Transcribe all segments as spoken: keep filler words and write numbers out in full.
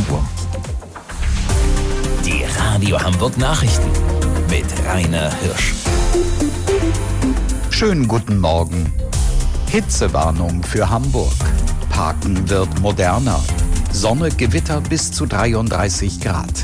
Uhr. Die Radio Hamburg Nachrichten mit Rainer Hirsch. Schönen guten Morgen. Hitzewarnung für Hamburg. Parken wird moderner. Sonne, Gewitter bis zu dreiunddreißig Grad.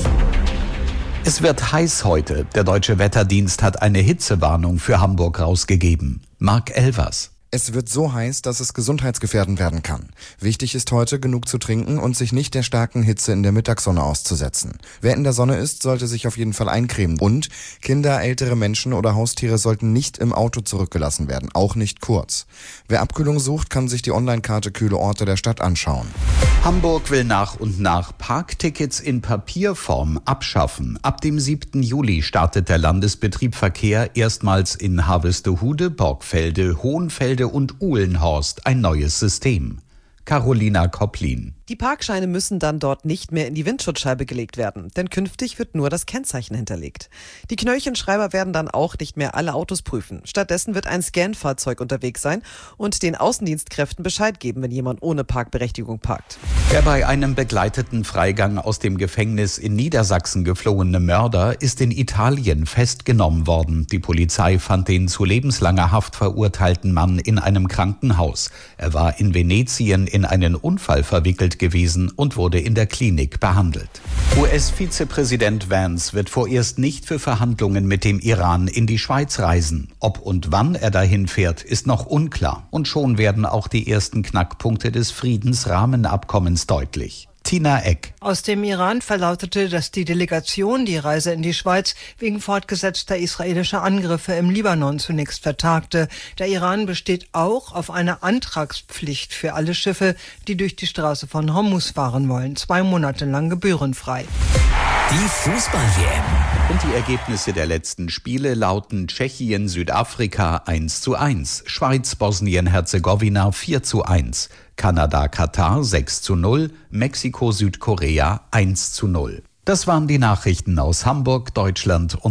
Es wird heiß heute. Der Deutsche Wetterdienst hat eine Hitzewarnung für Hamburg rausgegeben. Marc Elvers. Es wird so heiß, dass es gesundheitsgefährdend werden kann. Wichtig ist heute, genug zu trinken und sich nicht der starken Hitze in der Mittagssonne auszusetzen. Wer in der Sonne ist, sollte sich auf jeden Fall eincremen. Und Kinder, ältere Menschen oder Haustiere sollten nicht im Auto zurückgelassen werden, auch nicht kurz. Wer Abkühlung sucht, kann sich die Online-Karte Kühle Orte der Stadt anschauen. Hamburg will nach und nach Parktickets in Papierform abschaffen. Ab dem siebten Juli startet der Landesbetrieb Verkehr erstmals in Harvestehude, Borgfelde, Hohenfelde und Uhlenhorst ein neues System. Carolina Kopplin. Die Parkscheine müssen dann dort nicht mehr in die Windschutzscheibe gelegt werden, denn künftig wird nur das Kennzeichen hinterlegt. Die Knöllchenschreiber werden dann auch nicht mehr alle Autos prüfen. Stattdessen wird ein Scan-Fahrzeug unterwegs sein und den Außendienstkräften Bescheid geben, wenn jemand ohne Parkberechtigung parkt. Der bei einem begleiteten Freigang aus dem Gefängnis in Niedersachsen geflohene Mörder ist in Italien festgenommen worden. Die Polizei fand den zu lebenslanger Haft verurteilten Mann in einem Krankenhaus. Er war in Venetien in einen Unfall verwickelt gewesen und wurde in der Klinik behandelt. U S-Vizepräsident Vance wird vorerst nicht für Verhandlungen mit dem Iran in die Schweiz reisen. Ob und wann er dahin fährt, ist noch unklar. Und schon werden auch die ersten Knackpunkte des Friedensrahmenabkommens deutlich. Tina Eck. Aus dem Iran verlautete, dass die Delegation die Reise in die Schweiz wegen fortgesetzter israelischer Angriffe im Libanon zunächst vertagte. Der Iran besteht auch auf einer Antragspflicht für alle Schiffe, die durch die Straße von Hormuz fahren wollen. Zwei Monate lang gebührenfrei. Die Fußball-W M. Und die Ergebnisse der letzten Spiele lauten Tschechien, Südafrika eins zu eins, Schweiz, Bosnien-Herzegowina vier zu eins, Kanada, Katar sechs zu null, Mexiko, Südkorea eins zu null. Das waren die Nachrichten aus Hamburg, Deutschland und